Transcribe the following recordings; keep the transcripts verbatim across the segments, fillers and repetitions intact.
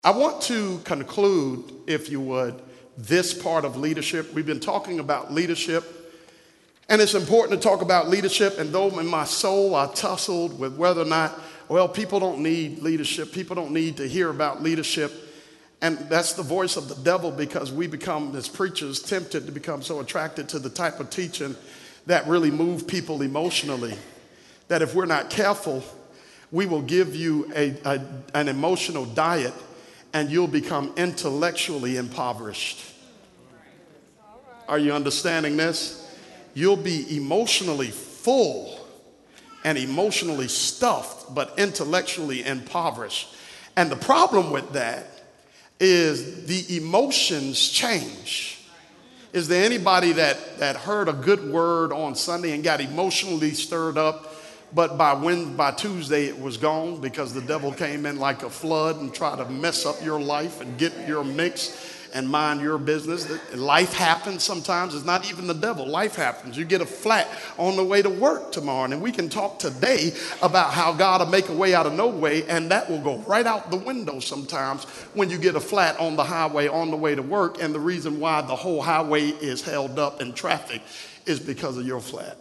I want to conclude, if you would, this part of leadership. We've been talking about leadership, and it's important to talk about leadership. And though in my soul I tussled with whether or not, well, people don't need leadership, people don't need to hear about leadership. And that's the voice of the devil, because we become, as preachers, tempted to become so attracted to the type of teaching that really move people emotionally, that if we're not careful, we will give you a, a, an emotional diet and you'll become intellectually impoverished. Are you understanding this? You'll be emotionally full and emotionally stuffed, but intellectually impoverished. And the problem with that is the emotions change. Is there anybody that, that heard a good word on Sunday and got emotionally stirred up, but by when, by Tuesday it was gone because the devil came in like a flood and tried to mess up your life and get your mix and mind your business? Life happens sometimes. It's not even the devil. Life happens. You get a flat on the way to work tomorrow. And we can talk today about how God will make a way out of no way, and that will go right out the window sometimes when you get a flat on the highway on the way to work. And the reason why the whole highway is held up in traffic is because of your flat.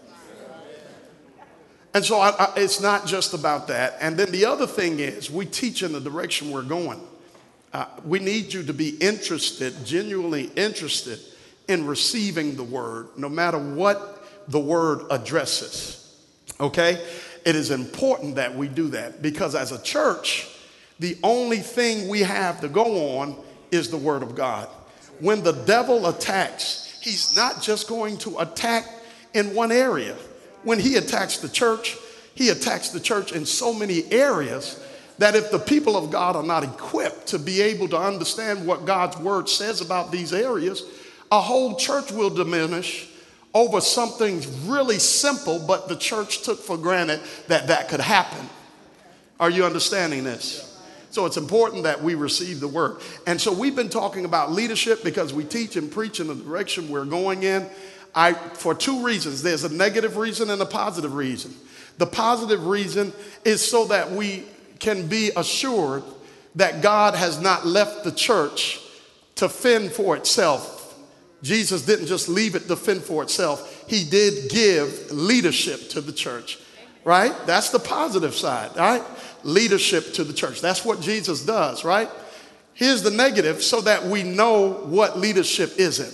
And so I, I, it's not just about that. And then the other thing is, we teach in the direction we're going. Uh, we need you to be interested, genuinely interested in receiving the word, no matter what the word addresses. Okay? It is important that we do that, because as a church, the only thing we have to go on is the word of God. When the devil attacks, he's not just going to attack in one area. When he attacks the church, he attacks the church in so many areas that if the people of God are not equipped to be able to understand what God's word says about these areas, a whole church will diminish over something really simple, but the church took for granted that that could happen. Are you understanding this? So it's important that we receive the word. And so we've been talking about leadership because we teach and preach in the direction we're going in. I, for two reasons. There's a negative reason and a positive reason. The positive reason is so that we can be assured that God has not left the church to fend for itself. Jesus didn't just leave it to fend for itself. He did give leadership to the church, right? That's the positive side, right? Leadership to the church. That's what Jesus does, right? Here's the negative, so that we know what leadership isn't.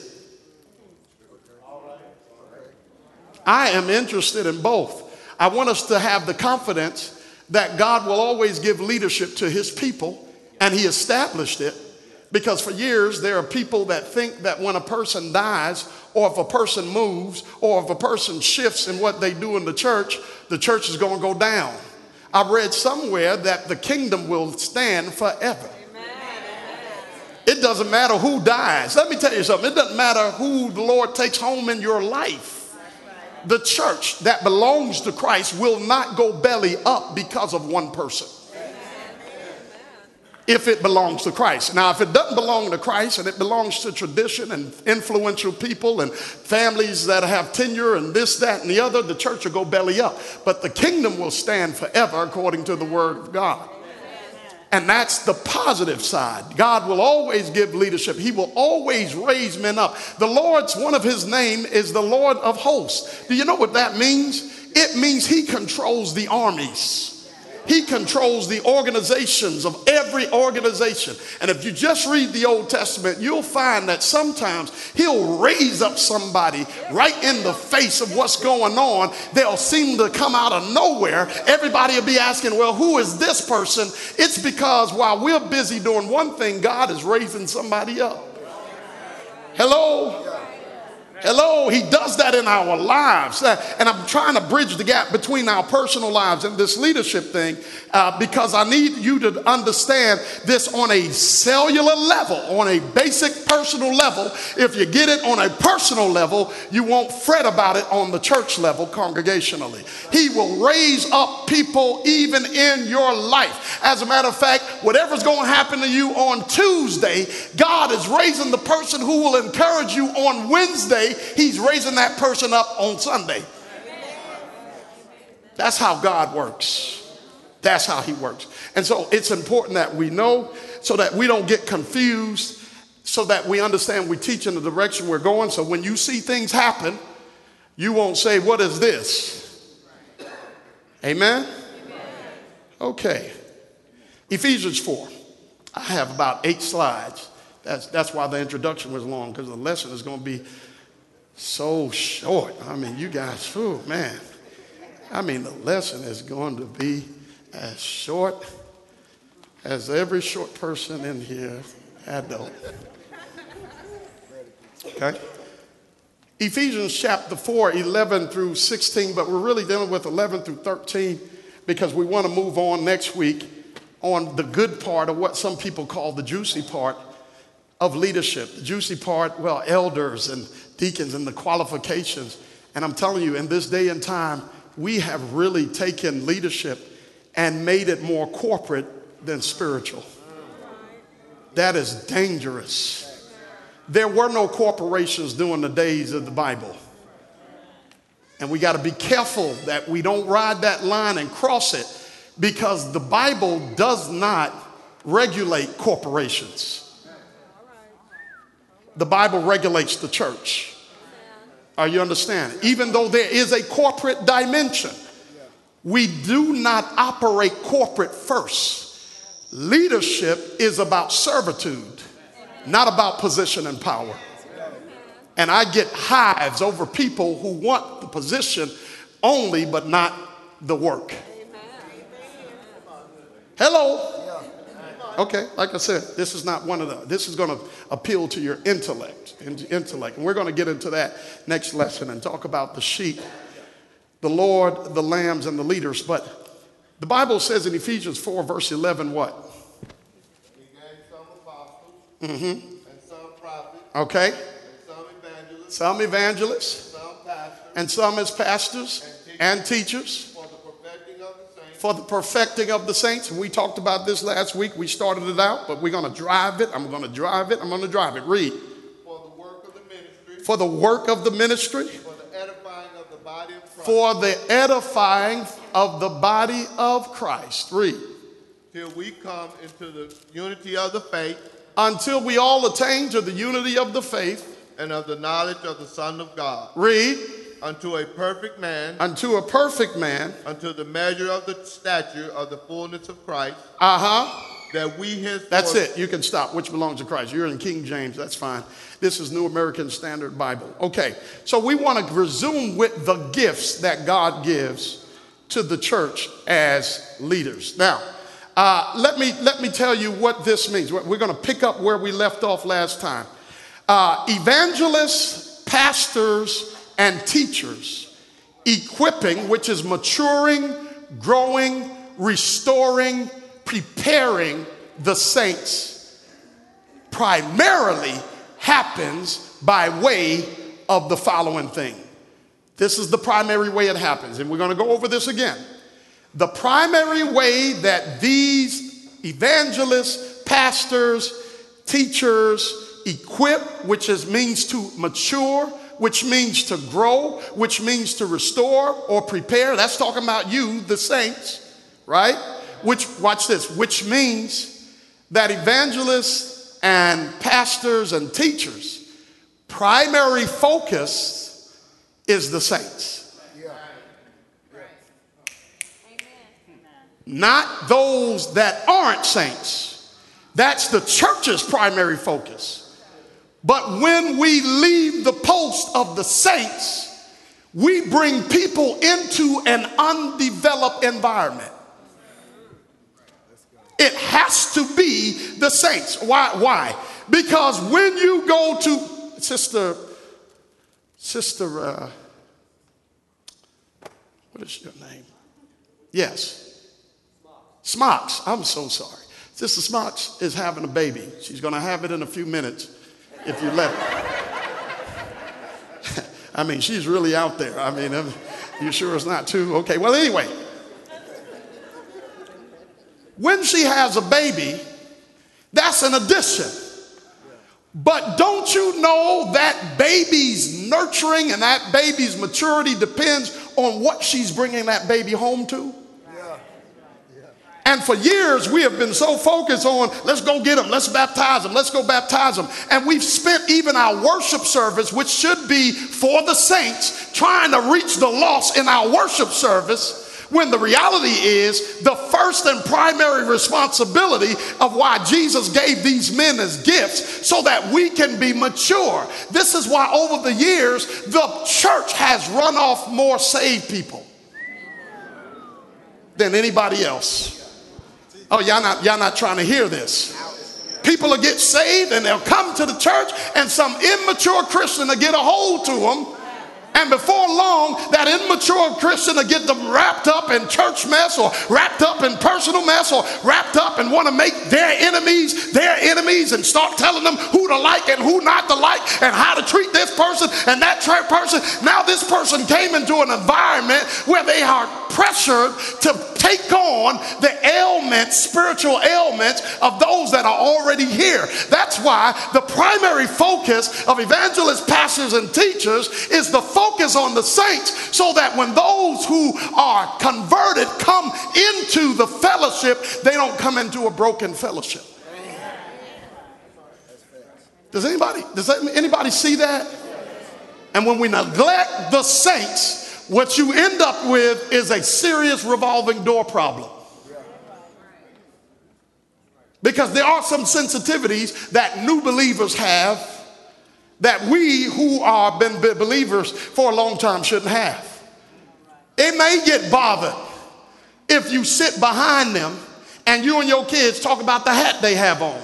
I am interested in both. I want us to have the confidence that God will always give leadership to his people, and he established it, because for years there are people that think that when a person dies, or if a person moves, or if a person shifts in what they do in the church, the church is going to go down. I've read somewhere that the kingdom will stand forever. It doesn't matter who dies. Let me tell you something. It doesn't matter who the Lord takes home in your life. The church that belongs to Christ will not go belly up because of one person. If it belongs to Christ. Now, if it doesn't belong to Christ and it belongs to tradition and influential people and families that have tenure and this, that, and the other, the church will go belly up. But the kingdom will stand forever according to the word of God. And that's the positive side. God will always give leadership. He will always raise men up. The Lord's, one of his name is the Lord of hosts. Do you know what that means? It means he controls the armies. He controls the organizations of every organization. And if you just read the Old Testament, you'll find that sometimes he'll raise up somebody right in the face of what's going on. They'll seem to come out of nowhere. Everybody will be asking, well, who is this person? It's because while we're busy doing one thing, God is raising somebody up. Hello? Hello, he does that in our lives. Uh, and I'm trying to bridge the gap between our personal lives and this leadership thing uh, because I need you to understand this on a cellular level, on a basic personal level. If you get it on a personal level, you won't fret about it on the church level congregationally. He will raise up people even in your life. As a matter of fact, whatever's going to happen to you on Tuesday, God is raising the person who will encourage you on Wednesday. He's raising that person up on Sunday. That's how God works. That's how he works. And so it's important that we know so that we don't get confused, so that we understand we teach in the direction we're going. So when you see things happen, you won't say, what is this? Amen? Okay. Ephesians four. I have about eight slides. That's, that's why the introduction was long, because the lesson is going to be so short. I mean, you guys, oh man. I mean, the lesson is going to be as short as every short person in here, adult. Okay? Ephesians chapter four, eleven through sixteen, but we're really dealing with eleven through thirteen because we want to move on next week on the good part of what some people call the juicy part of leadership. The juicy part, well, elders and deacons and the qualifications. And I'm telling you, in this day and time, we have really taken leadership and made it more corporate than spiritual. That is dangerous. There were no corporations during the days of the Bible. And we got to be careful that we don't ride that line and cross it, because the Bible does not regulate corporations. The Bible regulates the church. Are you understanding? Even though there is a corporate dimension, we do not operate corporate first. Leadership is about servitude, not about position and power. And I get hives over people who want the position only, but not the work. Hello. Okay, like I said, this is not one of the, this is going to appeal to your intellect, intellect. And we're going to get into that next lesson and talk about the sheep, the Lord, the lambs, and the leaders. But the Bible says in Ephesians four, verse eleven, what? He gave some apostles, Mm-hmm. and some prophets, Okay. and some evangelists, Some evangelists, and some pastors, and some as pastors and teachers for the perfecting of the saints, for the perfecting of the saints. And we talked about this last week. We started it out, but we're going to drive it. I'm going to drive it. I'm going to drive it. Read. for the work of the ministry, For the work of the ministry, for the edifying of the body of Christ, for the edifying of the body of Christ. Read. till we come into the unity of the faith Until we all attain to the unity of the faith. and of the knowledge of the Son of God, Read. unto a perfect man, Unto a perfect man. unto the measure of the stature of the fullness of Christ, Uh-huh. that we henceforth... That's it. You can stop. Which belongs to Christ. You're in King James. That's fine. This is New American Standard Bible. Okay. So we want to resume with the gifts that God gives to the church as leaders. Now, uh, let me let me tell you what this means. We're going to pick up where we left off last time. Uh, evangelists, pastors, and teachers, equipping, which is maturing, growing, restoring, preparing the saints, primarily happens by way of the following thing. This is the primary way it happens, and we're going to go over this again. The primary way that these evangelists, pastors, teachers equip, which is means to mature, which means to grow, which means to restore or prepare. That's talking about you, the saints, right? Which, watch this, which means that evangelists and pastors and teachers, primary focus is the saints. Not those that aren't saints. That's the church's primary focus. But when we leave the post of the saints, we bring people into an undeveloped environment. It has to be the saints. Why? Why? Because when you go to Sister, Sister, uh, what is your name? Yes. Smocks. I'm so sorry. Sister Smocks is having a baby. She's going to have it in a few minutes if you let her. I mean, she's really out there. I mean, I'm, you sure it's not too? Okay, well, anyway. When she has a baby, that's an addition. But don't you know that baby's nurturing and that baby's maturity depends on what she's bringing that baby home to? And for years, we have been so focused on, let's go get them, let's baptize them, let's go baptize them. And we've spent even our worship service, which should be for the saints, trying to reach the lost in our worship service, when the reality is the first and primary responsibility of why Jesus gave these men as gifts, so that we can be mature. This is why over the years, the church has run off more saved people than anybody else. Oh, y'all not, y'all not trying to hear this. People will get saved and they'll come to the church, and some immature Christian will get a hold to them. And before long, that immature Christian will get them wrapped up in church mess, or wrapped up in personal mess, or wrapped up and want to make their enemies their enemies, and start telling them who to like and who not to like, and how to treat this person and that person. Now this person came into an environment where they are pressured to take on the ailments, spiritual ailments of those that are already here. That's why the primary focus of evangelists, pastors, and teachers is the focus on the saints, so that when those who are converted come into the fellowship, they don't come into a broken fellowship. Does anybody, does anybody see that? And when we neglect the saints, what you end up with is a serious revolving door problem. Because there are some sensitivities that new believers have that we who are been believers for a long time shouldn't have. It may get bothered if you sit behind them and you and your kids talk about the hat they have on.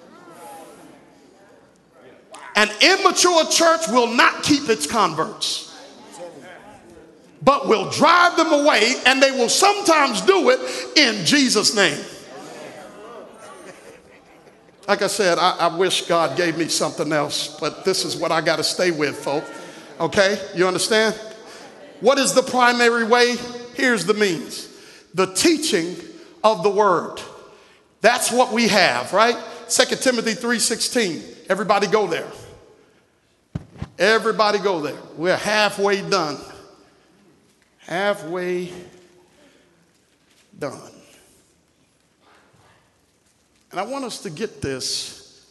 An immature church will not keep its converts, but will drive them away, and they will sometimes do it in Jesus' name. Like I said, I, I wish God gave me something else, but this is what I got to stay with, folks. Okay, you understand? What is the primary way? Here's the means. The teaching of the word. That's what we have, right? Second Timothy three sixteen. Everybody go there. Everybody go there. We're halfway done. Halfway done. And I want us to get this.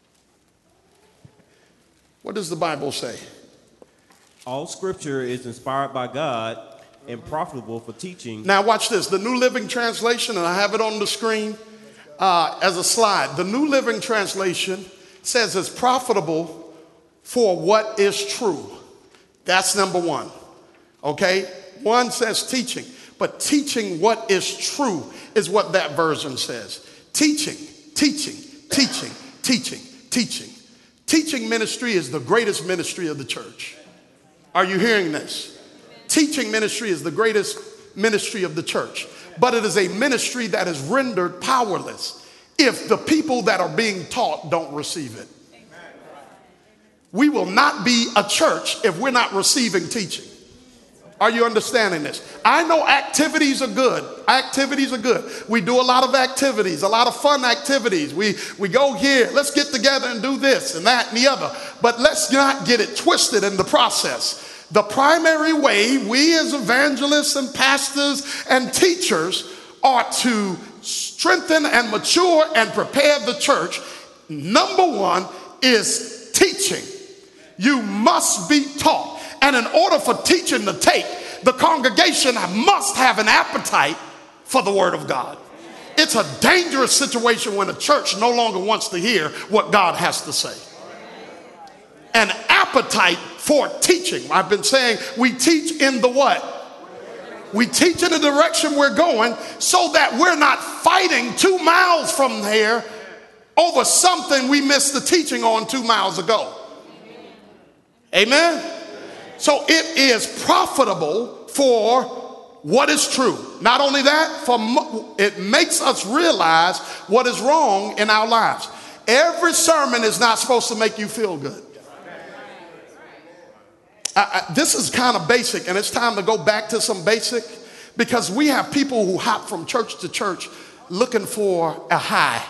What does the Bible say? All scripture is inspired by God and profitable for teaching. Now watch this. The New Living Translation, and I have it on the screen uh, as a slide. The New Living Translation says it's profitable for what is true. That's number one. Okay? One says teaching, but teaching what is true is what that version says. Teaching, teaching, teaching, teaching, teaching. Teaching ministry is the greatest ministry of the church. Are you hearing this? Teaching ministry is the greatest ministry of the church, but it is a ministry that is rendered powerless if the people that are being taught don't receive it. We will not be a church if we're not receiving teaching. Are you understanding this? I know activities are good. Activities are good. We do a lot of activities, a lot of fun activities. We, we go here, let's get together and do this and that and the other. But let's not get it twisted in the process. The primary way we as evangelists and pastors and teachers are to strengthen and mature and prepare the church, number one, is teaching. You must be taught. And in order for teaching to take, the congregation must have an appetite for the word of God. It's a dangerous situation when a church no longer wants to hear what God has to say. An appetite for teaching. I've been saying we teach in the what? We teach in the direction we're going, so that we're not fighting two miles from here over something we missed the teaching on two miles ago. Amen? So it is profitable for what is true. Not only that, for mo- it makes us realize what is wrong in our lives. Every sermon is not supposed to make you feel good. I, I, this is kind of basic, and it's time to go back to some basic, because we have people who hop from church to church looking for a high.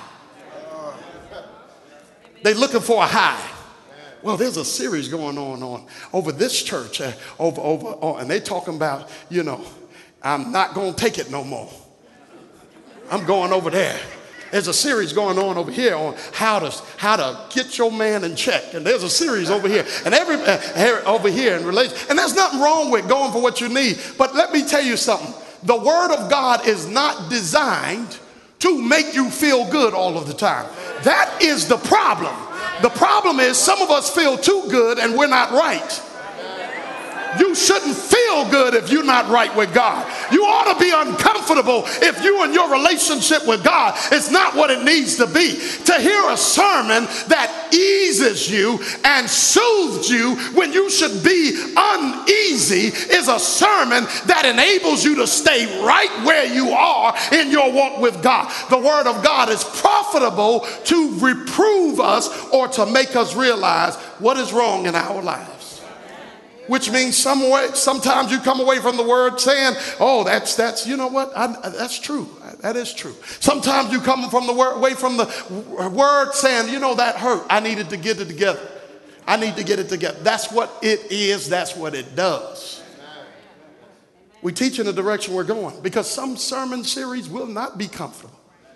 They're looking for a high. Well, there's a series going on, on over this church, uh, over, over, oh, and they talking about, you know, I'm not going to take it no more. I'm going over there. There's a series going on over here on how to how to get your man in check, and there's a series over here, and every uh, here, over here in relation. And there's nothing wrong with going for what you need. But let me tell you something: the Word of God is not designed to make you feel good all of the time. That is the problem. The problem is some of us feel too good and we're not right. You shouldn't feel good if you're not right with God. You ought to be uncomfortable if you and your relationship with God is not what it needs to be. To hear a sermon that eases you and soothes you when you should be uneasy is a sermon that enables you to stay right where you are in your walk with God. The Word of God is profitable to reprove us or to make us realize what is wrong in our lives. Which means some way, sometimes you come away from the Word saying, oh, that's, that's you know what, I, that's true. That is true. Sometimes you come from the word, away from the Word saying, you know, that hurt. I needed to get it together. I need to get it together. That's what it is. That's what it does. We teach in the direction we're going because some sermon series will not be comfortable.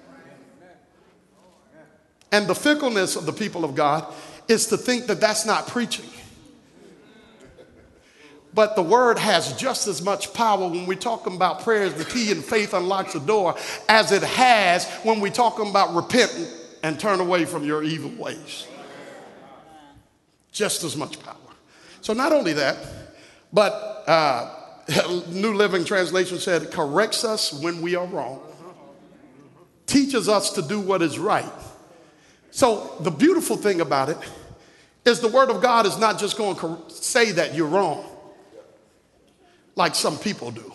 And the fickleness of the people of God is to think that that's not preaching. But the Word has just as much power when we're talking about prayer as the key and faith unlocks the door as it has when we're talking about repenting and turn away from your evil ways. Just as much power. So not only that, but uh, New Living Translation said it corrects us when we are wrong, teaches us to do what is right. So the beautiful thing about it is the Word of God is not just going to say that you're wrong, like some people do.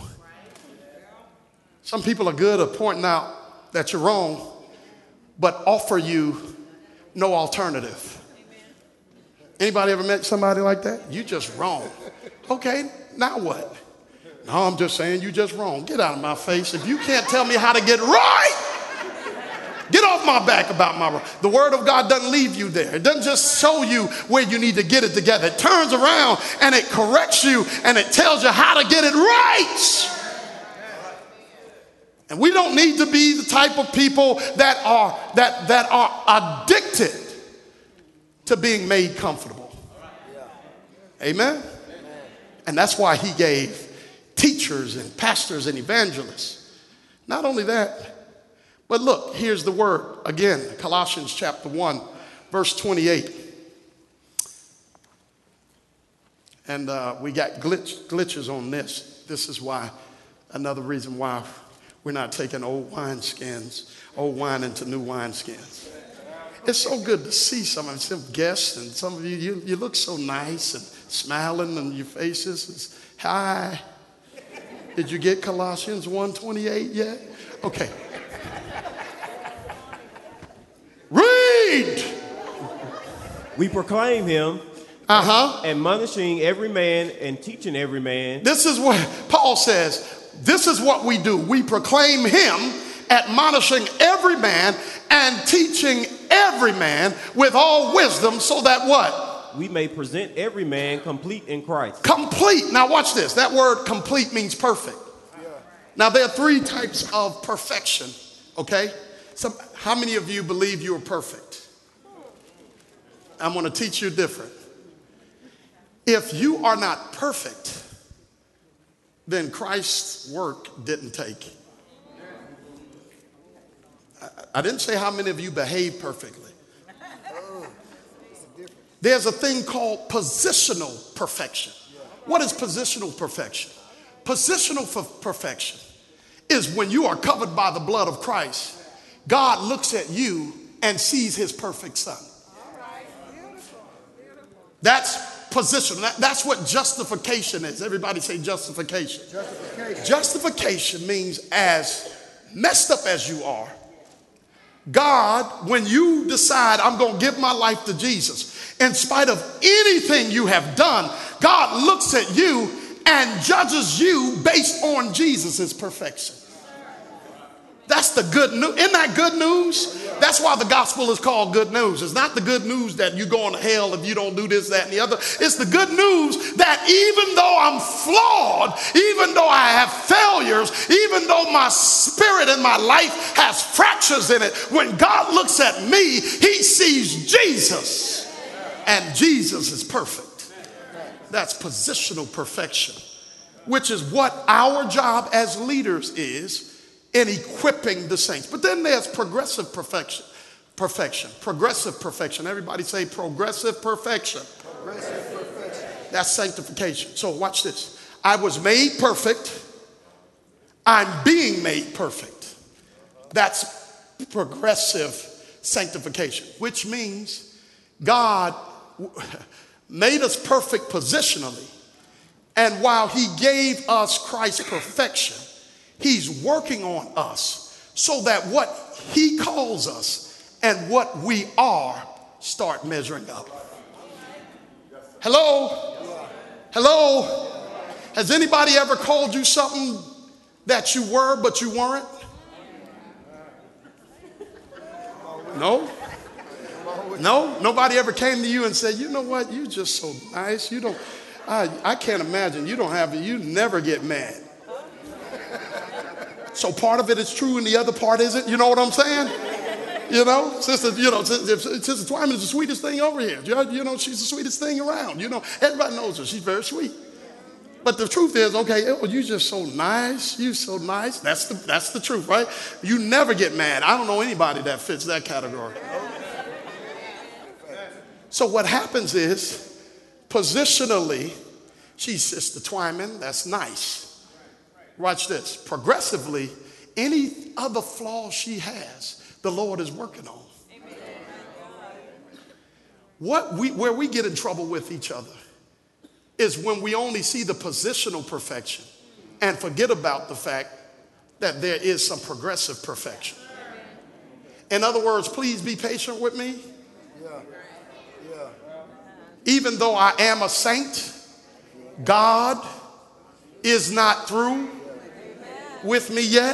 Some people are good at pointing out that you're wrong, but offer you no alternative. Anybody ever met somebody like that? You just wrong. Okay, now what? No, I'm just saying you just wrong. Get out of my face. If you can't tell me how to get right, get off my back about my wrong. The Word of God doesn't leave you there. It doesn't just show you where you need to get it together. It turns around and it corrects you and it tells you how to get it right. And we don't need to be the type of people that are that that are addicted to being made comfortable. Amen. And that's why he gave teachers and pastors and evangelists. Not only that, but look, here's the word again, Colossians chapter one, verse twenty-eight. And uh, we got glitch, glitches on this. This is why, another reason why we're not taking old wine skins, old wine into new wine skins. It's so good to see some of some guests and some of you, you, you look so nice and smiling on your faces. It's, hi. Did you get Colossians one twenty-eight yet? Okay. Read. We proclaim him, Uh-huh. admonishing every man and teaching every man. This is what Paul says. This is what we do. We proclaim him, admonishing every man and teaching every man with all wisdom, so that what? We may present every man complete in Christ. Complete. Now watch this. That word complete means perfect. Now there are three types of perfection, okay? Some, how many of you believe you are perfect? I'm going to teach you different. If you are not perfect, then Christ's work didn't take. I, I didn't say how many of you behave perfectly. There's a thing called positional perfection. What is positional perfection? Positional f- perfection is when you are covered by the blood of Christ, God looks at you and sees his perfect son. That's positional. That, that's what justification is. Everybody say justification. Justification. Justification means as messed up as you are, God, when you decide I'm going to give my life to Jesus, in spite of anything you have done, God looks at you and judges you based on Jesus' perfection. That's the good news. Isn't that good news? That's why the gospel is called good news. It's not the good news that you're going to hell if you don't do this, that, and the other. It's the good news that even though I'm flawed, even though I have failures, even though my spirit and my life has fractures in it, when God looks at me, he sees Jesus. And Jesus is perfect. That's positional perfection, which is what our job as leaders is in equipping the saints. But then there's progressive perfection. Perfection. Progressive perfection. Everybody say progressive perfection. Progressive perfection. That's sanctification. So watch this. I was made perfect. I'm being made perfect. That's progressive sanctification, which means God made us perfect positionally. And while he gave us Christ's perfection, he's working on us so that what he calls us and what we are start measuring up. Hello? Hello? Has anybody ever called you something that you were but you weren't? No? No? Nobody ever came to you and said, you know what, you're just so nice. You don't, I, I can't imagine, you don't have, you never get mad. So part of it is true and the other part isn't. You know what I'm saying? You know, sister, you know, Sister Twyman is the sweetest thing over here. You know, she's the sweetest thing around. You know, everybody knows her. She's very sweet. But the truth is, okay, oh, you're just so nice. You're so nice. That's the, that's the truth, right? You never get mad. I don't know anybody that fits that category. So what happens is, positionally, she's Sister Twyman. That's nice. Watch this. Progressively, any other flaw she has, the Lord is working on. Amen. What we, where we get in trouble with each other is when we only see the positional perfection and forget about the fact that there is some progressive perfection. In other words, please be patient with me. Yeah. Yeah. Even though I am a saint, God is not through with me yet.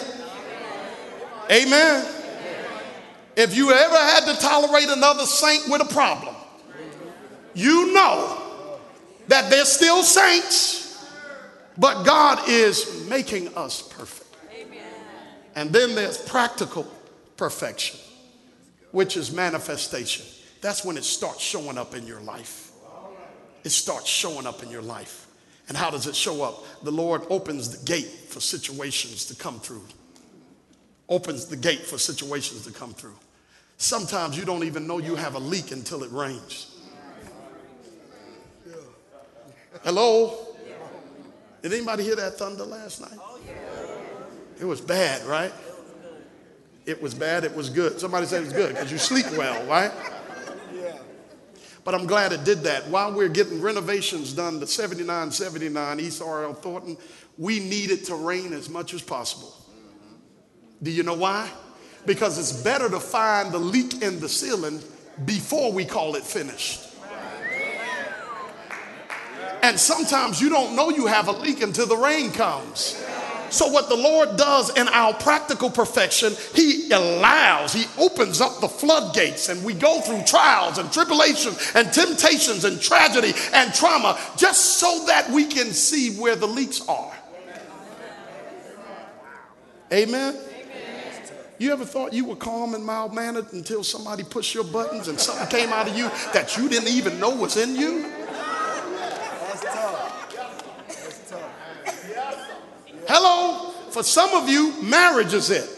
Amen. If you ever had to tolerate another saint with a problem, you know that they're still saints, but God is making us perfect. And then there's practical perfection, which is manifestation. That's when it starts showing up in your life. It starts showing up in your life. And how does it show up? The Lord opens the gate for situations to come through. Opens the gate for situations to come through. Sometimes you don't even know you have a leak until it rains. Hello? Did anybody hear that thunder last night? It was bad, right? It was bad, it was good. Somebody said it was good because you sleep well, right? But I'm glad it did that. While we're getting renovations done to seventy-nine seventy-nine East R L Thornton, we need it to rain as much as possible. Do you know why? Because it's better to find the leak in the ceiling before we call it finished. And sometimes you don't know you have a leak until the rain comes. So what the Lord does in our practical perfection, he allows, he opens up the floodgates, and we go through trials and tribulations and temptations and tragedy and trauma just so that we can see where the leaks are. Amen? You ever thought you were calm and mild-mannered until somebody pushed your buttons and something came out of you that you didn't even know was in you? That's tough. That's tough. Hello, for some of you, marriage is it.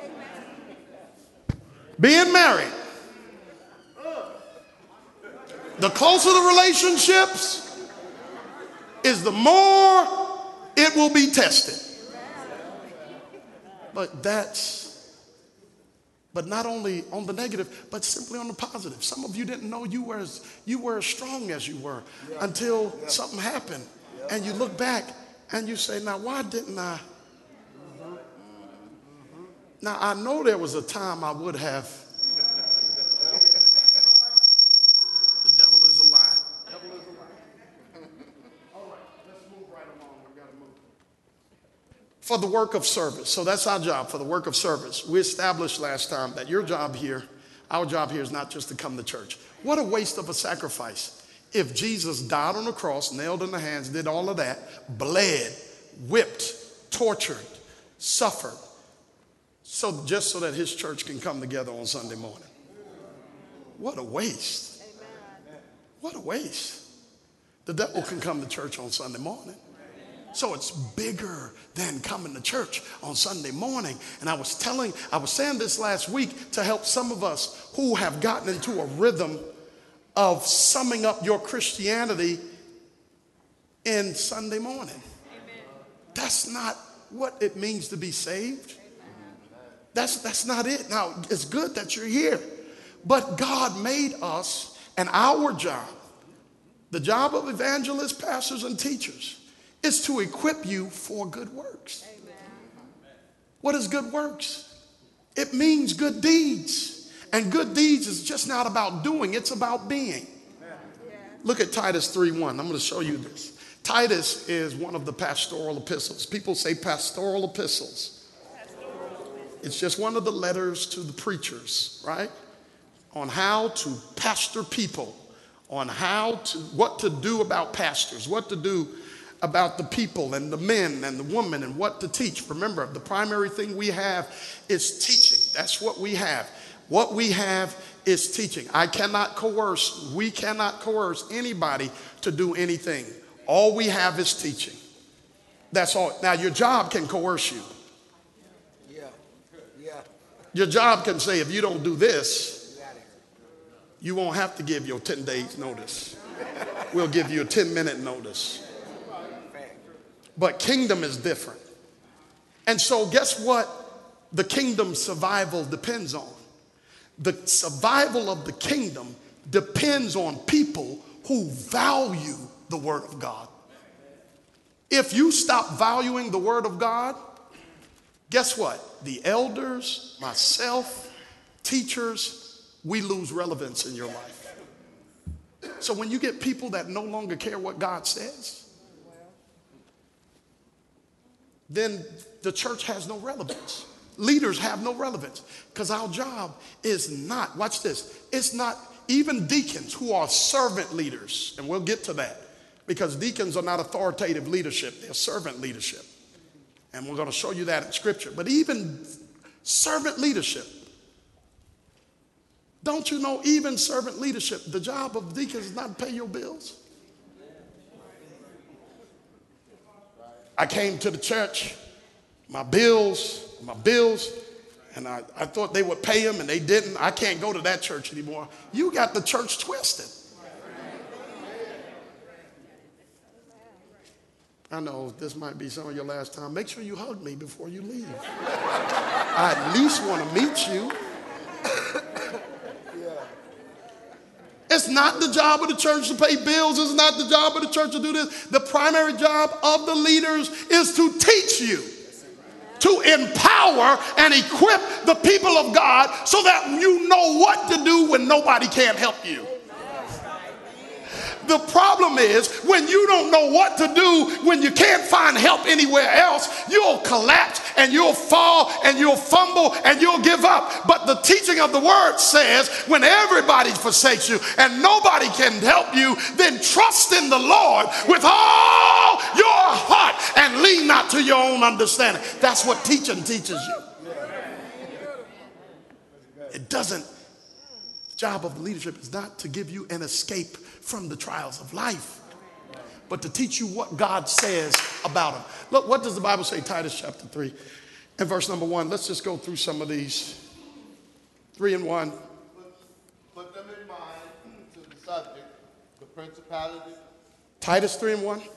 Being married. The closer the relationships is the more it will be tested. But that's, but not only on the negative, but simply on the positive. Some of you didn't know you were as, you were as strong as you were yeah. until yeah. something happened. Yeah. And you look back and you say, now, why didn't I? Mm-hmm. Mm-hmm. Now, I know there was a time I would have. The devil is a lie. Devil is a lie. All right, let's move right along. We've got to move. for the work of service. So that's our job, for the work of service. We established last time that your job here, our job here is not just to come to church. What a waste of a sacrifice. If Jesus died on the cross, nailed in the hands, did all of that, bled, whipped, tortured, suffered, so just so that his church can come together on Sunday morning. What a waste. What a waste. The devil can come to church on Sunday morning. So it's bigger than coming to church on Sunday morning. And I was telling, I was saying this last week to help some of us who have gotten into a rhythm of summing up your Christianity in Sunday morning. Amen. That's not what it means to be saved. That's, that's not it. Now, it's good that you're here, but God made us, and our job, the job of evangelists, pastors, and teachers, is to equip you for good works. Amen. What is good works? It means good deeds. And good deeds is just not about doing, it's about being. Yeah. Look at Titus three one. I'm going to show you this. Titus is one of the pastoral epistles. People say pastoral epistles. It's just one of the letters to the preachers, right? On how to pastor people, on how to, what to do about pastors, what to do about the people and the men and the women and what to teach. Remember, the primary thing we have is teaching. That's what we have. What we have is teaching. I cannot coerce, we cannot coerce anybody to do anything. All we have is teaching. That's all. Now, your job can coerce you. Yeah. Yeah. Your job can say, if you don't do this, you won't have to give your ten days notice. We'll give you a ten minute notice. But kingdom is different. And so guess what the kingdom's survival depends on? The survival of the kingdom depends on people who value the word of God. If you stop valuing the word of God, guess what? The elders, myself, teachers, we lose relevance in your life. So when you get people that no longer care what God says, then the church has no relevance. Leaders have no relevance because our job is not, watch this, it's not even deacons who are servant leaders, and we'll get to that because deacons are not authoritative leadership, they're servant leadership. And we're going to show you that in scripture. But even servant leadership, don't you know, even servant leadership, the job of deacons is not to pay your bills. I came to the church, my bills, my bills, and I, I thought they would pay them and they didn't. I can't go to that church anymore. You got the church twisted. I know this might be some of your last time. Make sure you hug me before you leave. I at least want to meet you. It's not the job of the church to pay bills. It's not the job of the church to do this. The primary job of the leaders is to teach you, to empower and equip the people of God so that you know what to do when nobody can help you. The problem is when you don't know what to do, when you can't find help anywhere else, you'll collapse and you'll fall and you'll fumble and you'll give up. But the teaching of the word says when everybody forsakes you and nobody can help you, then trust in the Lord with all your heart and lean not to your own understanding. That's what teaching teaches you. It doesn't. The job of the leadership is not to give you an escape from the trials of life, but to teach you what God says about them. Look, what does the Bible say? Titus chapter three and verse number one. Let's just go through some of these. Three and one. Put them in mind to the subject, the principality. Titus three and one.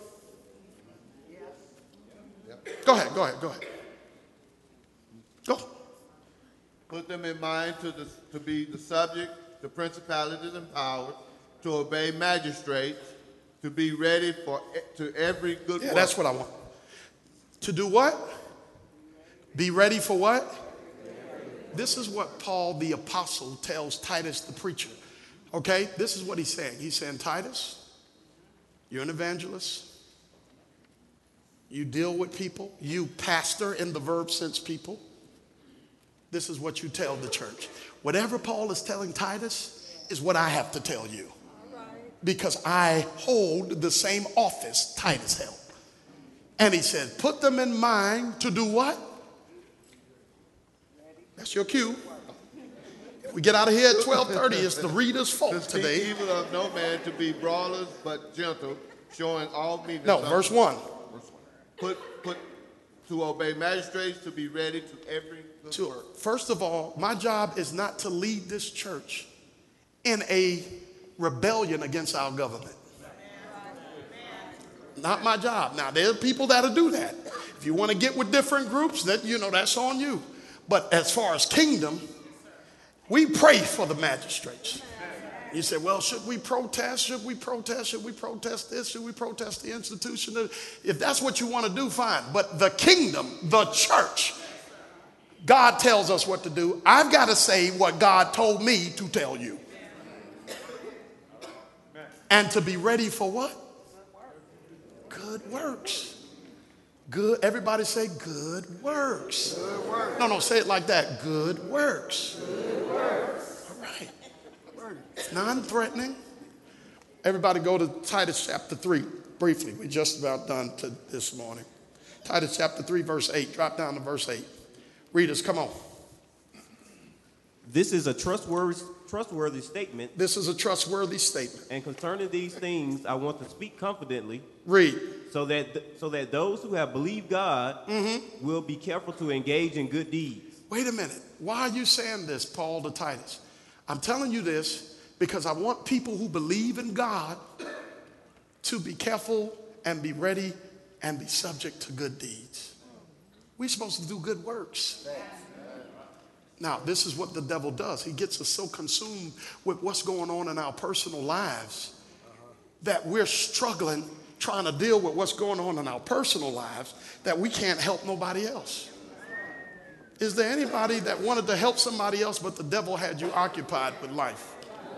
Yep. Go ahead, go ahead, go ahead. Go. Put them in mind to, the, to be the subject, the principalities and powers, to obey magistrates, to be ready for to every good yeah, work. That's what I want. To do what? Be ready for what? This is what Paul the apostle tells Titus the preacher. Okay, this is what he's saying. He's saying, Titus, you're an evangelist. you deal with people, you pastor in the verb sense people. This is what you tell the church. Whatever Paul is telling Titus is what I have to tell you. Because I hold the same office Titus held. And he said, put them in mind to do what? That's your cue. If we get out of here at twelve thirty, it's the reader's To fault speak today. evil of no man, to be brawlers but gentle, showing all meekness. No, unto- verse one. Put, put, to obey magistrates, to be ready to every good To- work. First of all, my job is not to lead this church in a rebellion against our government. Not my job. Now, there are people that'll do that. If you want to get with different groups, that you know, that's on you. But as far as kingdom, we pray for the magistrates. You say, well, should we protest? Should we protest? Should we protest this? Should we protest the institution? If that's what you want to do, fine. But the kingdom, the church, God tells us what to do. I've got to say what God told me to tell you. And to be ready for what? Good works. Good. Everybody say good works. Good works. No, no, say it like that. Good works. Good works. All right. It's non-threatening. Everybody go to Titus chapter three briefly. We're just about done to this morning. Titus chapter three, verse eight. Drop down to verse eight. Readers, come on. This is a trustworthy, trustworthy statement, This is a trustworthy statement. and concerning these things, I want to speak confidently, Read. so that th- so that those who have believed God will be careful to engage in good deeds. Wait a minute. Why are you saying this, Paul to Titus? I'm telling you this because I want people who believe in God to be careful and be ready and be subject to good deeds. We're supposed to do good works. Now, this is what the devil does. He gets us so consumed with what's going on in our personal lives that we're struggling trying to deal with what's going on in our personal lives that we can't help nobody else. Is there anybody that wanted to help somebody else but the devil had you occupied with life?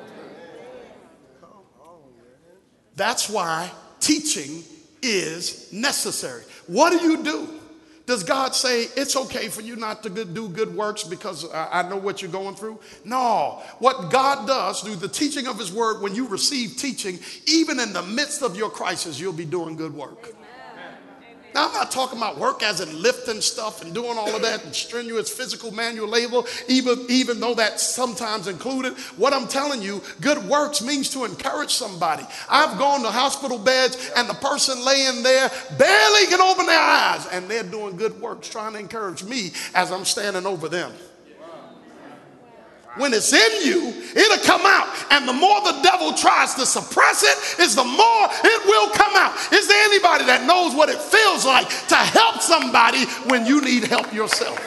That's why teaching is necessary. What do you do? Does God say it's okay for you not to do good works because I know what you're going through? No. What God does through the teaching of his word, when you receive teaching, even in the midst of your crisis, you'll be doing good work. Now, I'm not talking about work as in lifting stuff and doing all of that and strenuous physical manual labor, even, even though that's sometimes included. What I'm telling you, good works means to encourage somebody. I've gone to hospital beds and the person laying there barely can open their eyes, and they're doing good works, trying to encourage me as I'm standing over them. When it's in you, it'll come out. And the more the devil tries to suppress it, is the more it will come out. Is there anybody that knows what it feels like to help somebody when you need help yourself?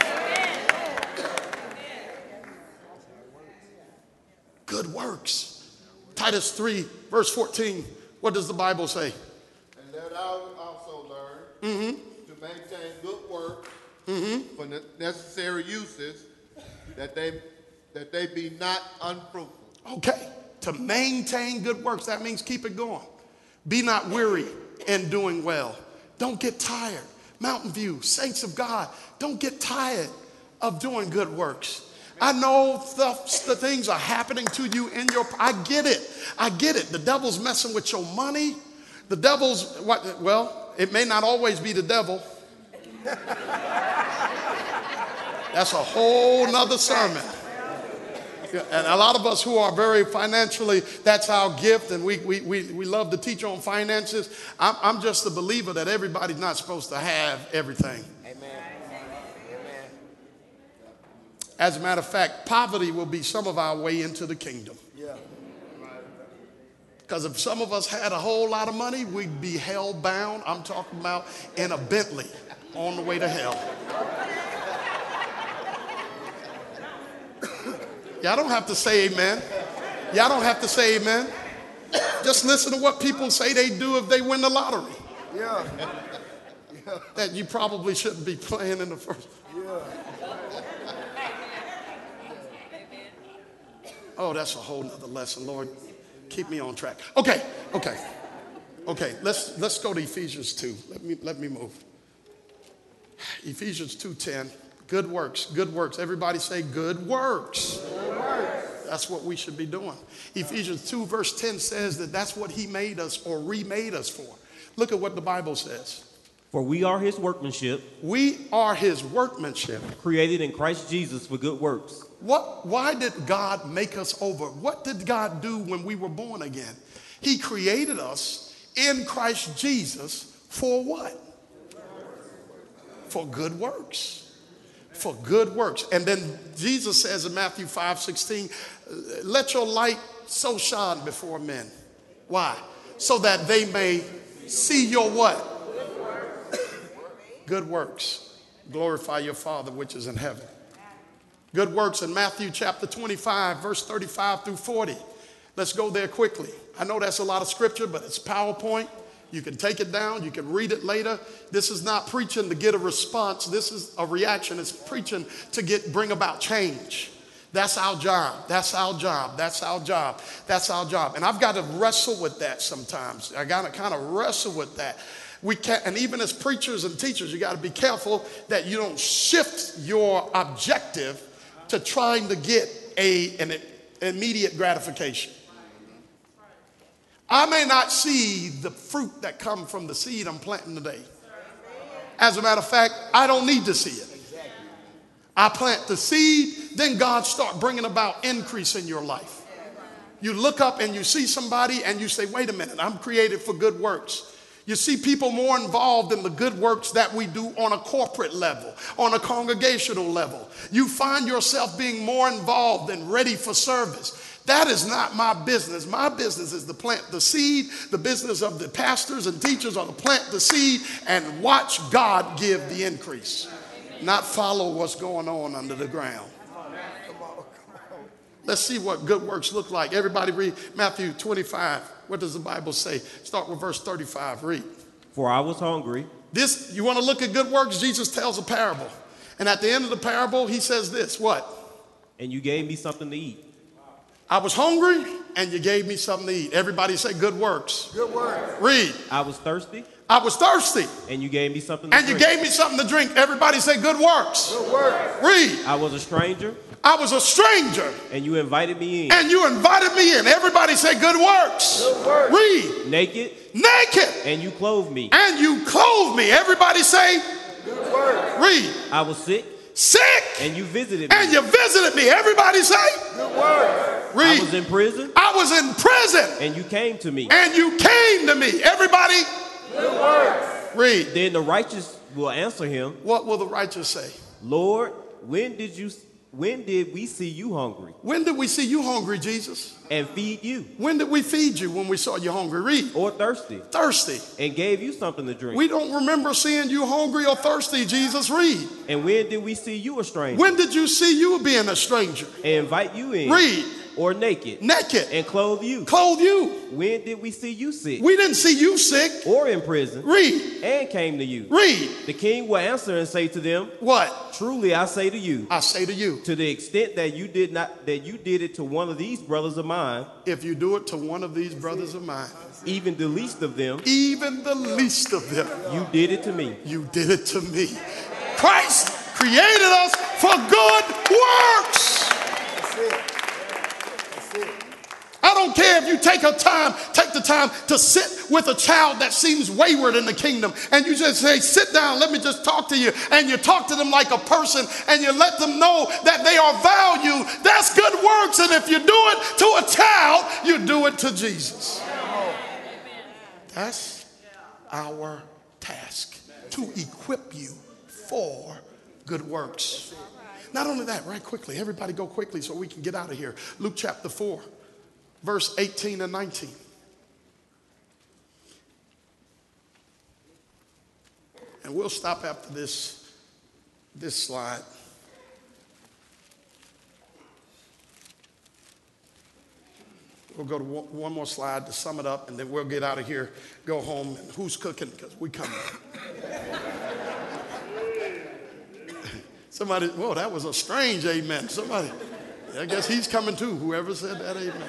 Good works. Titus three, verse fourteen. What does the Bible say? And that I also learn Mm-hmm. to maintain good work Mm-hmm. for ne- necessary uses, that they that they be not unfruitful. Okay. To maintain good works, that means keep it going. Be not weary in doing well. Don't get tired. Mountain View, saints of God, don't get tired of doing good works. I know the, the things are happening to you in your, I get it. I get it. The devil's messing with your money. The devil's, what? Well, it may not always be the devil. That's a whole nother sermon. And a lot of us who are very financially, that's our gift, and we, we, we, we love to teach on finances. I'm, I'm just a believer that everybody's not supposed to have everything. Amen. Amen. As a matter of fact, poverty will be some of our way into the kingdom. Yeah. Because if some of us had a whole lot of money, we'd be hell bound. I'm talking about in a Bentley on the way to hell. Y'all don't have to say amen. Y'all don't have to say amen. Just listen to what people say they do if they win the lottery. Yeah. That you probably shouldn't be playing in the first. Yeah. Oh, that's a whole nother lesson, Lord. Keep me on track. Okay, okay, okay. Let's let's go to Ephesians two. Let me let me move. Ephesians two ten, good works, good works. Everybody say good works. Good works. That's what we should be doing. Ephesians two verse ten says that that's what he made us or remade us for. Look at what the Bible says. For we are his workmanship, We are his workmanship. created in Christ Jesus for good works. What, why did God make us over? What did God do when we were born again? He created us in Christ Jesus for what? For good works. For good works. And then Jesus says in Matthew five sixteen, let your light so shine before men. Why? So that they may see your what? Good works. Glorify your Father which is in heaven. Good works in Matthew chapter twenty-five, verse thirty-five through forty. Let's go there quickly. I know that's a lot of scripture, but it's PowerPoint. You can take it down. You can read it later. This is not preaching to get a response. This is a reaction. It's preaching to get bring about change. That's our job. That's our job. That's our job. That's our job. And I've got to wrestle with that sometimes. I got to kind of wrestle with that. We can't, and even as preachers and teachers, you got to be careful that you don't shift your objective to trying to get a, an immediate gratification. I may not see the fruit that come from the seed I'm planting today. As a matter of fact, I don't need to see it. I plant the seed, then God start bringing about increase in your life. You look up and you see somebody and you say, wait a minute, I'm created for good works. You see people more involved in the good works that we do on a corporate level, on a congregational level. You find yourself being more involved and ready for service. That is not my business. My business is to plant the seed. The business of the pastors and teachers are to plant the seed and watch God give the increase, not follow what's going on under the ground. Let's see what good works look like. Everybody read Matthew twenty-five. What does the Bible say? Start with verse thirty-five. Read. For I was hungry. This, you want to look at good works? Jesus tells a parable. And at the end of the parable, he says this, what? And you gave me something to eat. I was hungry and you gave me something to eat. Everybody say good works. Good works. Read. I was thirsty. I was thirsty And you gave me something to and you drink. gave me something to drink. Everybody say good works. Good works. Read. I was a stranger. I was a stranger And you invited me in. and you invited me in. Everybody say good works. Good works. Read. Naked. Naked And you clothed me. and you clothed me. Everybody say Good works. read. I was sick. Sick And you visited me. and you visited me. Everybody say Good works. read. I was in prison. I was in prison And you came to me. and you came to me. Everybody Good works. read. Then the righteous will answer him, What will the righteous say? Lord, when did you when did we see you hungry When did we see you hungry, Jesus? and feed you, When did we feed you when we saw you hungry? Read. or thirsty Thirsty. and gave you something to drink? We don't remember seeing you hungry or thirsty, Jesus. Read. And when did we see you a stranger When did you see you being a stranger? and invite you in? Read. Or naked Naked. and clothe you? Clothe you. When did we see you sick We didn't see you sick. or in prison Read. and came to you? Read. The king will answer and say to them, What? truly I say to you, I say to you, to the extent that you did not that you did it to one of these brothers of mine, if you do it to one of these brothers of mine, even the least of them, even the least of them, you did it to me. you did it to me. Christ created us for good works. That's it. That's it. I don't care if you take a time, take the time to sit with a child that seems wayward in the kingdom and you just say, sit down, let me just talk to you. And you talk to them like a person and you let them know that they are valued. That's good works. And if you do it to a child, you do it to Jesus. That's our task, to equip you for good works. Not only that, right quickly, everybody go quickly so we can get out of here. Luke chapter four. Verse eighteen and nineteen. And we'll stop after this, this slide. We'll go to one more slide to sum it up, and then we'll get out of here, go home. And who's cooking? Because we coming. Somebody, whoa, that was a strange amen. Somebody, I guess he's coming too. Whoever said that amen.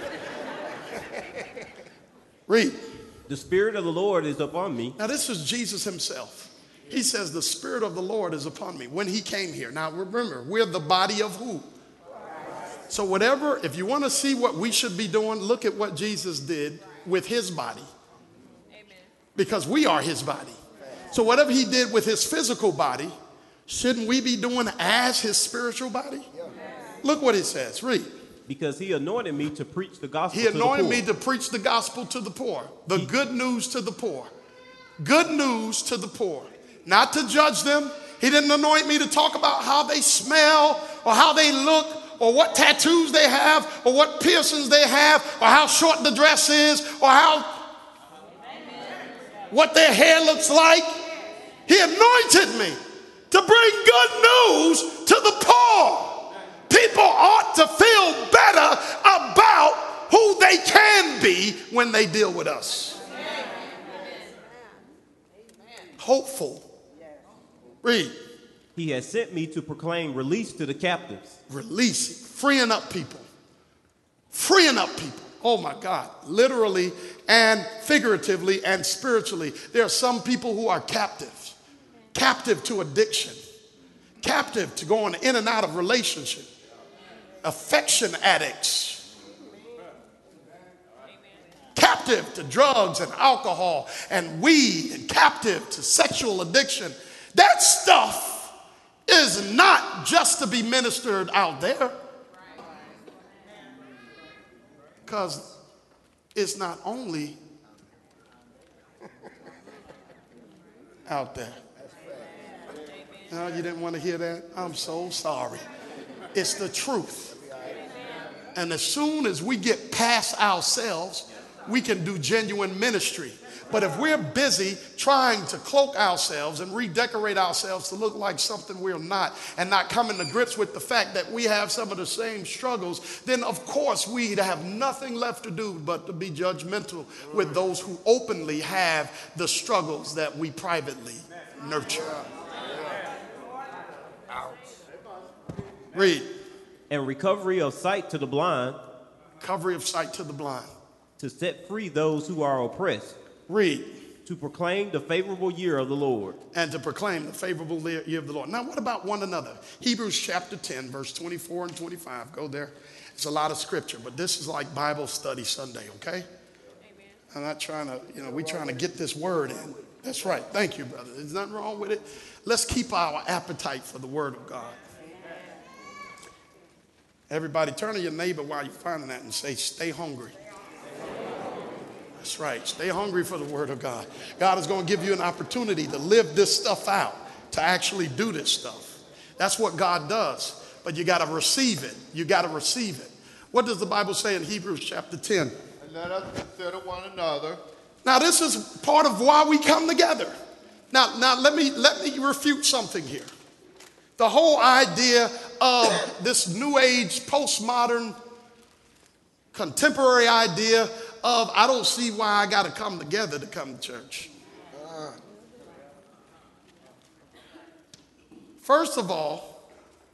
Read. The Spirit of the Lord is upon me. Now, this is Jesus himself. He says, the Spirit of the Lord is upon me when he came here. Now, remember, we're the body of who? So whatever, if you want to see what we should be doing, look at what Jesus did with his body. Because we are his body. So whatever he did with his physical body, shouldn't we be doing as his spiritual body? Look what it says. Read. Because he anointed me to preach the gospel He to the anointed poor. me to preach the gospel to the poor. The good news to the poor. Good news to the poor. Not to judge them. He didn't anoint me to talk about how they smell or how they look or what tattoos they have or what piercings they have or how short the dress is or how what their hair looks like. He anointed me to bring good news to the poor. People ought to feel better about who they can be when they deal with us. Hopeful. Read. He has sent me to proclaim release to the captives. Releasing, freeing up people. Freeing up people. Oh my God. Literally and figuratively and spiritually. There are some people who are captives. Captive to addiction. Captive to going in and out of relationship. Affection addicts. Captive to drugs and alcohol and weed, and captive to sexual addiction. That stuff is not just to be ministered out there. Because it's not only out there. No, you didn't want to hear that? I'm so sorry. It's the truth. And as soon as we get past ourselves, we can do genuine ministry. But if we're busy trying to cloak ourselves and redecorate ourselves to look like something we're not, and not coming to grips with the fact that we have some of the same struggles, then of course we'd have nothing left to do but to be judgmental with those who openly have the struggles that we privately nurture. Read. And recovery of sight to the blind. Recovery of sight to the blind. To set free those who are oppressed. Read. To proclaim the favorable year of the Lord. And to proclaim the favorable year of the Lord. Now, what about one another? Hebrews chapter ten, verse twenty-four and twenty-five. Go there. It's a lot of scripture, but this is like Bible study Sunday, okay? Amen. I'm not trying to, you know, we're trying to get this word in. That's right. Thank you, brother. There's nothing wrong with it. Let's keep our appetite for the word of God. Everybody, turn to your neighbor while you're finding that and say, stay hungry. That's right. Stay hungry for the word of God. God is going to give you an opportunity to live this stuff out, to actually do this stuff. That's what God does. But you got to receive it. You got to receive it. What does the Bible say in Hebrews chapter ten? And let us consider one another. Now, this is part of why we come together. Now, now let me let me refute something here. The whole idea of this new age, postmodern, contemporary idea of I don't see why I got to come together to come to church. First of all,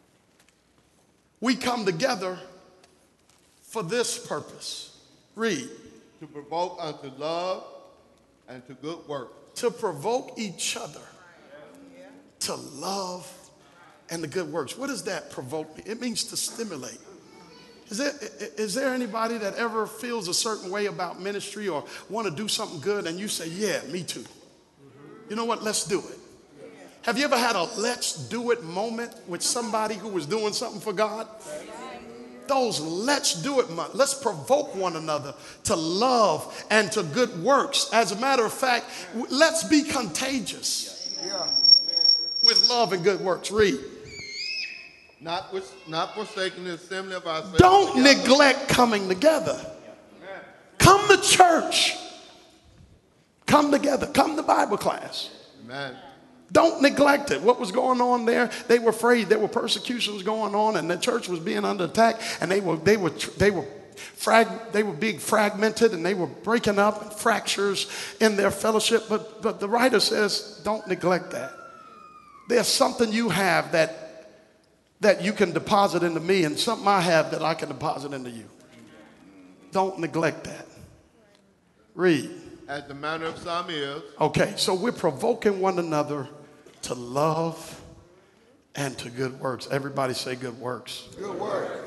we come together for this purpose. Read. To provoke unto love and to good work. To provoke each other to love and the good works. What does that provoke? It means to stimulate. Is there, is there anybody that ever feels a certain way about ministry or want to do something good and you say, yeah, me too. You know what? Let's do it. Have you ever had a let's do it moment with somebody who was doing something for God? Those let's do it, let's provoke one another to love and to good works. As a matter of fact, let's be contagious with love and good works. Read. Not, with, not forsaking the assembly of ourselves. Don't together. neglect coming together. Come to church. Come together. Come to Bible class. Amen. Don't neglect it. What was going on there? They were afraid there were persecutions going on, and the church was being under attack, and they were they were they were frag they were being fragmented, and they were breaking up, and fractures in their fellowship. But but the writer says, don't neglect that. There's something you have that that you can deposit into me, and something I have that I can deposit into you. Don't neglect that. Read. As the manner of some is. Okay, so we're provoking one another to love, and to good works. Everybody say good works. Good work.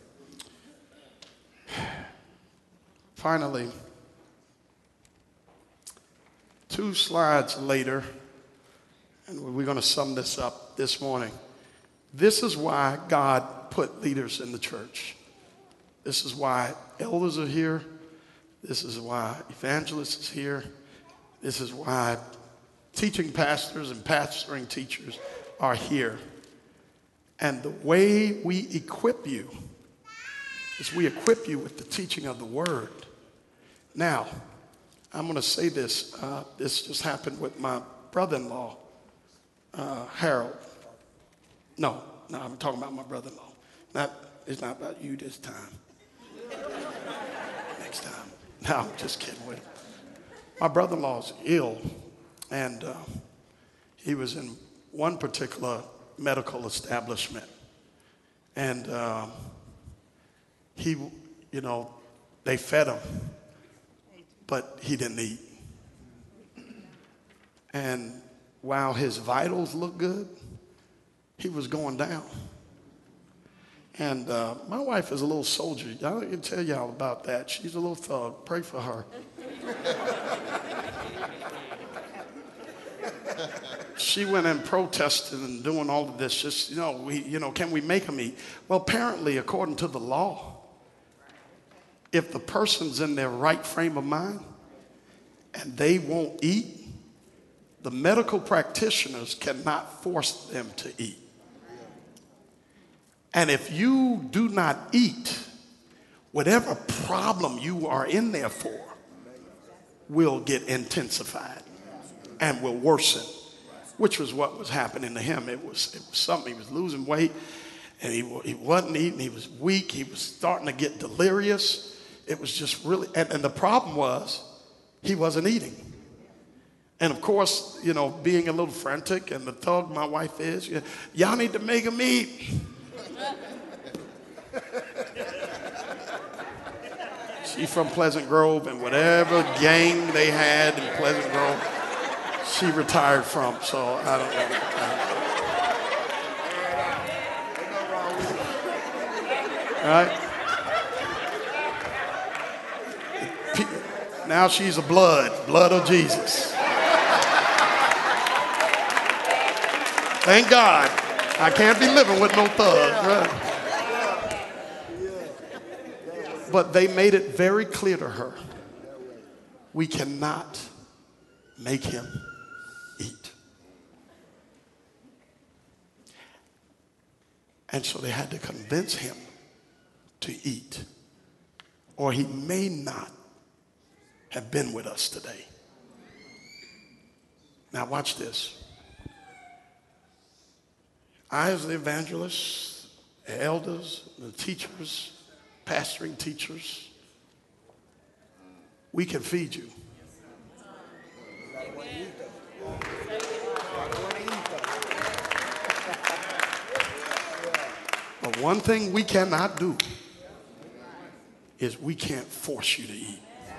Finally, two slides later, and we're going to sum this up this morning. This is why God put leaders in the church. This is why elders are here. This is why evangelists is here. This is why teaching pastors and pastoring teachers are here. And the way we equip you is we equip you with the teaching of the word. Now, I'm going to say this. Uh, this just happened with my brother-in-law, uh, Harold. No, no, I'm talking about my brother-in-law. Not, it's not about you this time. Next time. No, I'm just kidding with him. My brother-in-law's ill, and uh, he was in one particular medical establishment. And uh, he, you know, they fed him, but he didn't eat. And while his vitals looked good, he was going down. And uh, my wife is a little soldier. I can tell y'all about that. She's a little thug. Pray for her. She went and protested and doing all of this. Just, you know, we, you know, can we make him eat? Well, apparently, according to the law, if the person's in their right frame of mind and they won't eat, the medical practitioners cannot force them to eat. And if you do not eat, whatever problem you are in there for will get intensified and will worsen, which was what was happening to him. It was, it was something. He was losing weight, and he, he wasn't eating. He was weak. He was starting to get delirious. It was just really, and, and the problem was he wasn't eating. And of course, you know, being a little frantic and the thug my wife is, y'all need to make him eat. She from Pleasant Grove, and whatever gang they had in Pleasant Grove, she retired from, so I don't know. All right? Now she's a blood, blood of Jesus. Thank God. I can't be living with no thugs, right? But they made it very clear to her, we cannot make him eat. And so they had to convince him to eat, or he may not have been with us today. Now watch this. I, as the evangelists, the elders, the teachers, pastoring teachers, we can feed you. But one thing we cannot do is we can't force you to eat.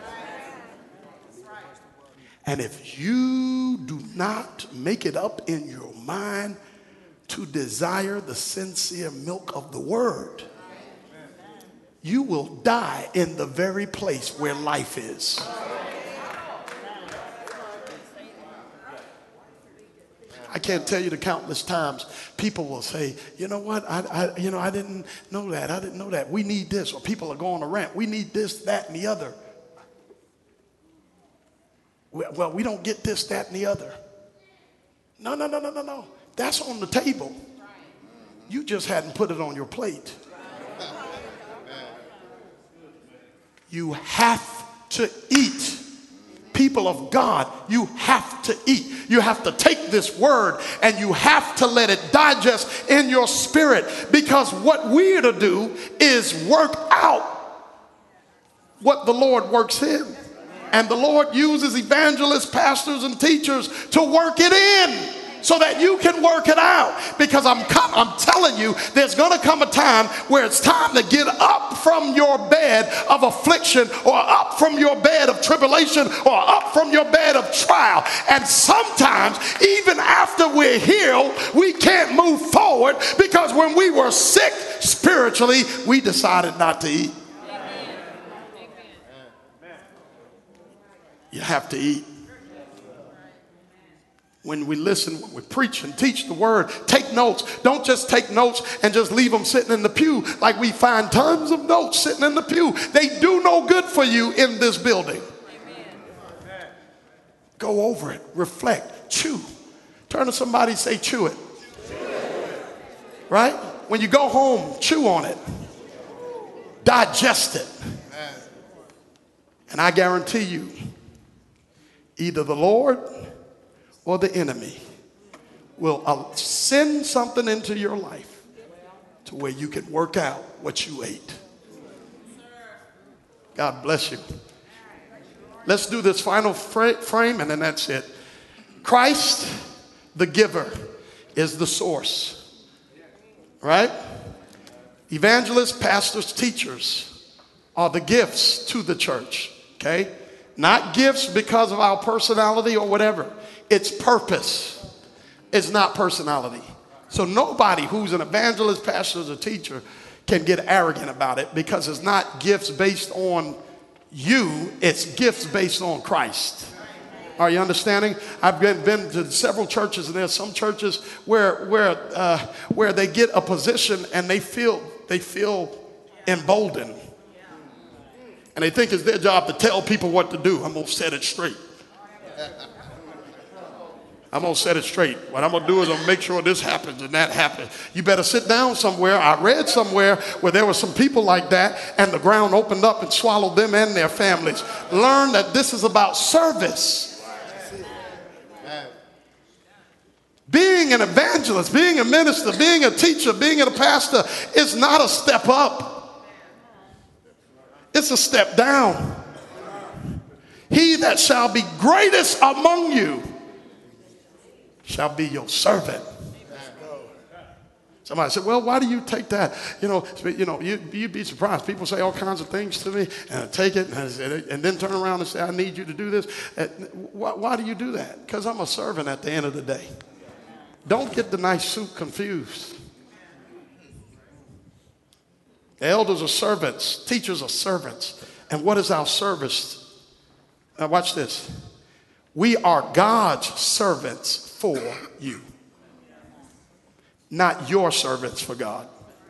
And if you do not make it up in your mind to desire the sincere milk of the word, you will die in the very place where life is. I can't tell you the countless times people will say, you know what, I, I, you know, I didn't know that. I didn't know that. We need this. Or people are going to rant. We need this, that, and the other. Well, we don't get this, that, and the other. No, no, no, no, no, no. That's on the table. You just hadn't put it on your plate. You have to eat. People of God, you have to eat. You have to take this word and you have to let it digest in your spirit, because what we're to do is work out what the Lord works in. And the Lord uses evangelists, pastors, and teachers to work it in so that you can work it out. Because I'm coming I'm telling you, there's going to come a time where it's time to get up from your bed of affliction, or up from your bed of tribulation, or up from your bed of trial. And sometimes, even after we're healed, we can't move forward because when we were sick spiritually, we decided not to eat. You have to eat. When we listen, when we preach and teach the word, take notes. Don't just take notes and just leave them sitting in the pew like we find tons of notes sitting in the pew. They do no good for you in this building. Amen. Go over it, reflect, chew. Turn to somebody and say, chew it. Chew it. Right? When you go home, chew on it. Digest it. Amen. And I guarantee you, either the Lord or the enemy will send something into your life to where you can work out what you ate. God bless you. Let's do this final frame and then that's it. Christ, the giver, is the source. Right? Evangelists, pastors, teachers are the gifts to the church. Okay? Not gifts because of our personality or whatever. It's purpose. It's not personality. So nobody who's an evangelist, pastor, or teacher can get arrogant about it because it's not gifts based on you. It's gifts based on Christ. Are you understanding? I've been, been to several churches, and there's some churches where where uh, where they get a position and they feel they feel emboldened. And they think it's their job to tell people what to do. I'm going to set it straight. I'm going to set it straight. What I'm going to do is I'm going to make sure this happens and that happens. You better sit down somewhere. I read somewhere where there were some people like that and the ground opened up and swallowed them and their families. Learn that this is about service. Being an evangelist, being a minister, being a teacher, being a pastor is not a step up. It's a step down. He that shall be greatest among you shall be your servant. Somebody said, well, why do you take that? You know, you know, you, you'd be surprised. People say all kinds of things to me, and I take it, and, I, and then turn around and say, I need you to do this. Why, why do you do that? Because I'm a servant at the end of the day. Don't get the nice suit confused. The elders are servants. Teachers are servants. And what is our service? Now watch this. We are God's servants for you. Not your servants for God.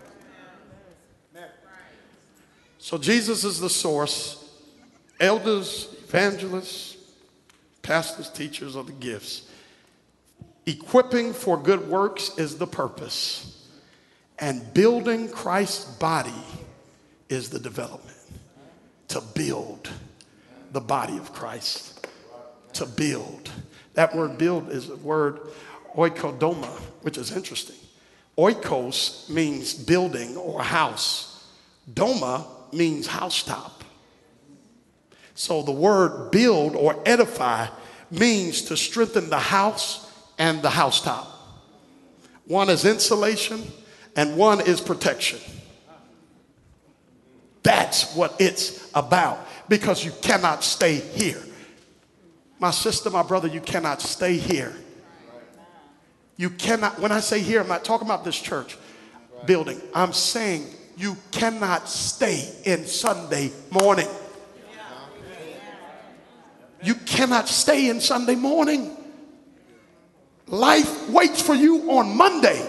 So Jesus is the source. Elders, evangelists, pastors, teachers are the gifts. Equipping for good works is the purpose. And building Christ's body is the development. To build the body of Christ. To build. That word build is the word oikodoma, which is interesting. Oikos means building or house. Doma means housetop. So the word build or edify means to strengthen the house and the housetop. One is insulation and one is protection. That's what it's about, because you cannot stay here. My sister, my brother, you cannot stay here. You cannot, when I say here, I'm not talking about this church building. I'm saying you cannot stay in Sunday morning. You cannot stay in Sunday morning. Life waits for you on Monday.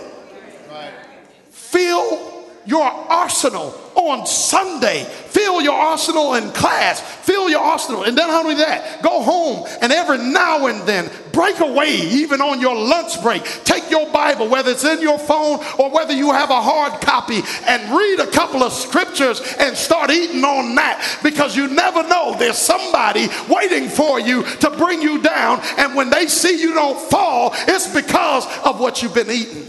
Fill your arsenal on Sunday. Fill your arsenal in class. Fill your arsenal. And then not only that, go home and every now and then break away, even on your lunch break. Take your Bible, whether it's in your phone or whether you have a hard copy, and read a couple of scriptures and start eating on that, because you never know, there's somebody waiting for you to bring you down, and when they see you don't fall, it's because of what you've been eating.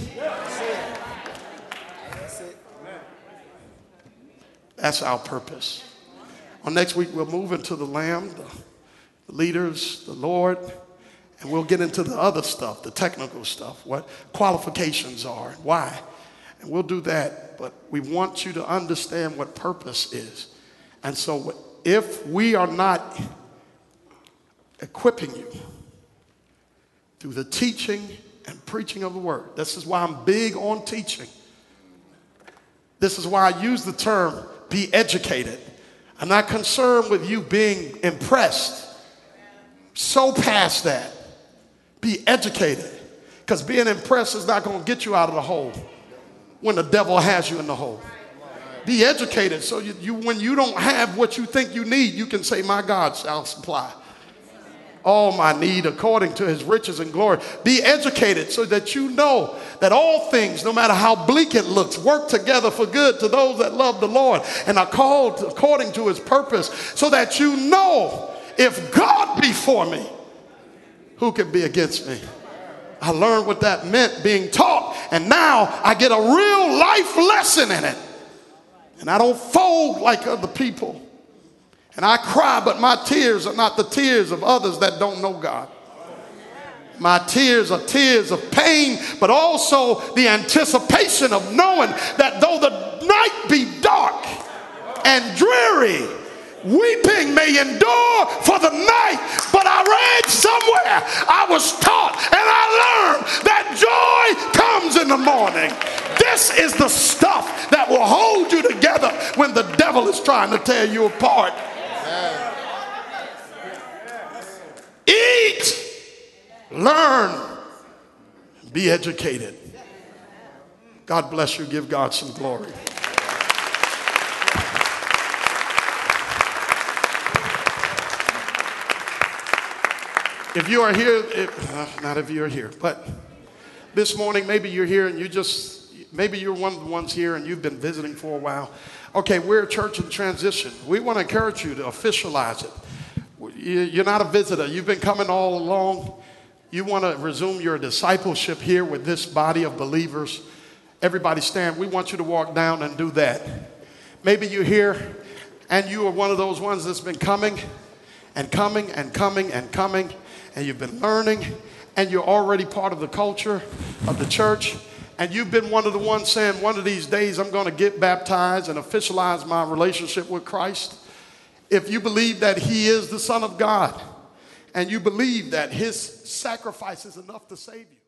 That's our purpose. On next week, we'll move into the Lamb, the, the leaders, the Lord, and we'll get into the other stuff, the technical stuff, what qualifications are, why. And we'll do that. But we want you to understand what purpose is. And so if we are not equipping you through the teaching and preaching of the word, this is why I'm big on teaching. This is why I use the term be educated. I'm not concerned with you being impressed. So past that. Be educated. Because being impressed is not going to get you out of the hole when the devil has you in the hole. Be educated so you, you when you don't have what you think you need, you can say, my God shall supply all my need according to his riches and glory. Be educated so that you know that all things, no matter how bleak it looks, work together for good to those that love the Lord and are called according to his purpose, so that you know if God be for me, who can be against me? I learned what that meant being taught, and now I get a real life lesson in it. And I don't fold like other people. And I cry, but my tears are not the tears of others that don't know God. My tears are tears of pain, but also the anticipation of knowing that though the night be dark and dreary, weeping may endure for the night. But I read somewhere, I was taught, and I learned that joy comes in the morning. This is the stuff that will hold you together when the devil is trying to tear you apart. Eat, learn, be educated. God bless you. Give God some glory. If you are here, if, uh, not if you're here, but this morning, maybe you're here and you just, maybe you're one of the ones here and you've been visiting for a while. Okay, we're a church in transition. We want to encourage you to officialize it. You're not a visitor. You've been coming all along. You want to resume your discipleship here with this body of believers. Everybody stand. We want you to walk down and do that. Maybe you're here and you are one of those ones that's been coming and coming and coming and coming, and you've been learning, and you're already part of the culture of the church. And you've been one of the ones saying, one of these days I'm going to get baptized and officialize my relationship with Christ. If you believe that he is the Son of God, and you believe that his sacrifice is enough to save you,